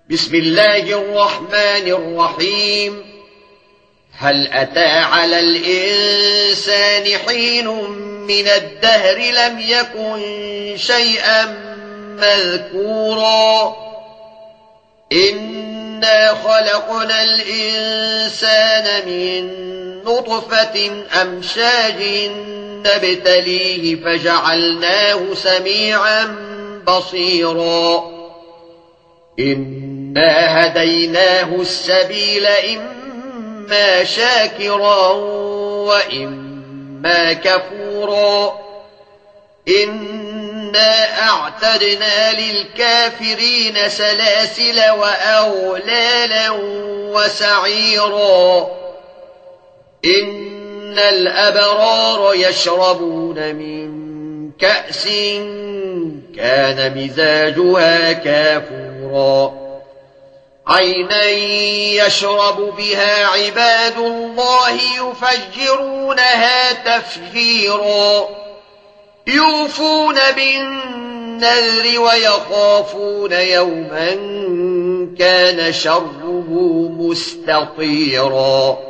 بسم الله الرحمن الرحيم. هل أتى على الإنسان حين من الدهر لم يكن شيئا مذكورا إنا خلقنا الإنسان من نطفة أمشاج نبتليه فجعلناه سميعا بصيرا إنا هديناه السبيل إما شاكرا وإما كفورا إنا أعتدنا للكافرين سلاسل وأغلالا وسعيرا إن الأبرار يشربون من كأس كان مزاجها كافورا عينا يشرب بها عباد الله يفجرونها تفجيرا يوفون بالنذر ويخافون يوما كان شره مستطيرا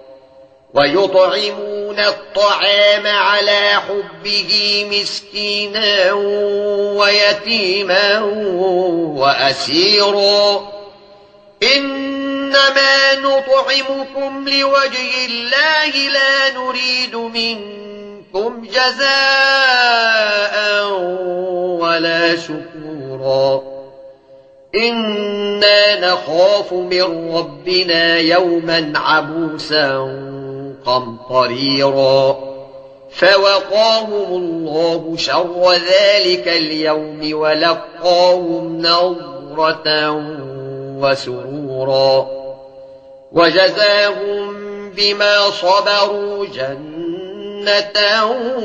ويطعمون الطعام على حبه مسكينا ويتيما وأسيرا إنما نطعمكم لوجه الله لا نريد منكم جزاء ولا شكورا إنا نخاف من ربنا يوما عبوسا قمطريرا فوقاهم الله شر ذلك اليوم ولقاهم نضرة وسرورا وجزاهم بما صبروا جنة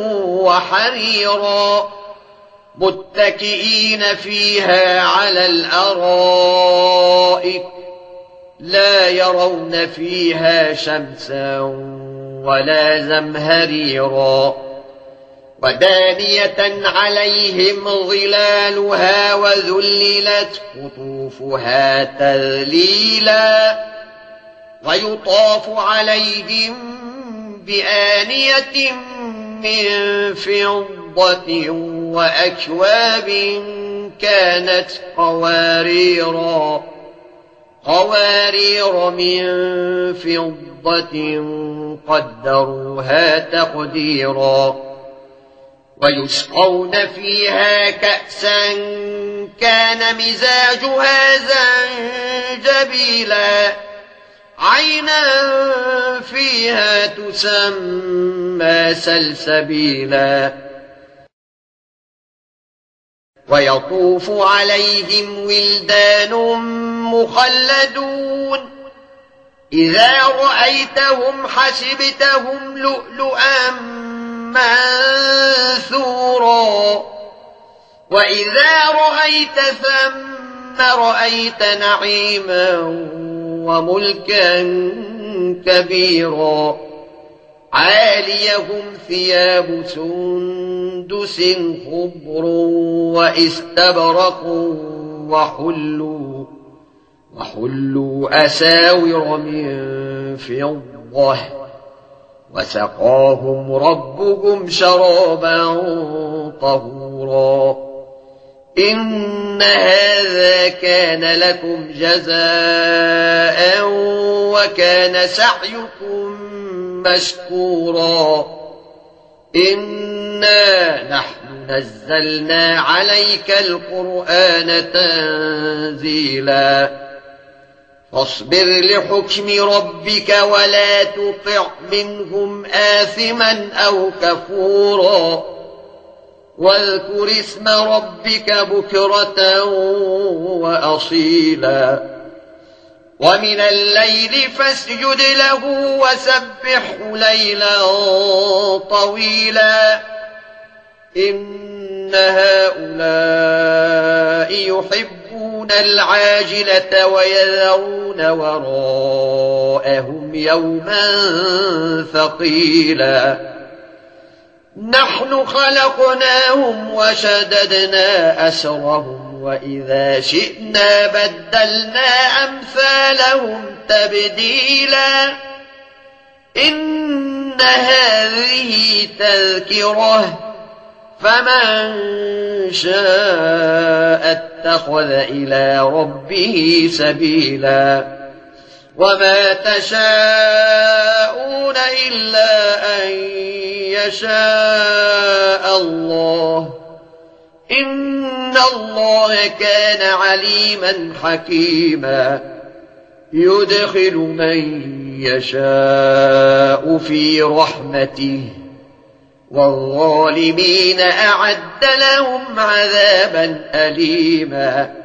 وحريرا متكئين فيها على الأرائك لا يرون فيها شمسا ولا زمهريرا ودانية عليهم ظلالها وذللت قطوفها تذليلا ويطاف عليهم بآنية من فضة وأكواب كانت قوارير من فضة قدروها تقديرا ويسقون فيها كأسا كان مزاجها زنجبيلا عينا فيها تسمى سلسبيلا ويطوف عليهم ولدان مخلدون إذا رأيتهم حسبتهم لؤلؤا منثورا وإذا رأيت ثم رأيت نعيما وملكا كبيرا عاليهم ثياب سندس خضر وإستبرق وحلوا أساور من فضة وسقاهم ربهم شرابا طهورا إن هذا كان لكم جزاء وكان سعيكم مشكورا إنا نحن نزلنا عليك القرآن تنزيلا فاصبر لحكم ربك ولا تطع منهم آثما أو كفورا واذكر اسم ربك بكرة وأصيلا ومن الليل فاسجد له وسبحه ليلا طويلا إن هؤلاء يحبون العاجلة ويذرون وراءهم يوما ثقيلا نحن خلقناهم وشددنا أسرهم وإذا شئنا بدلنا أمثالهم تبديلا إن هذه تذكرة فمن شاء اتخذ إلى ربه سبيلا وما تشاءون إلا أن يشاء الله إن الله كان عليما حكيما يدخل من يشاء في رحمته والظالمين أعد لهم عذابا أليما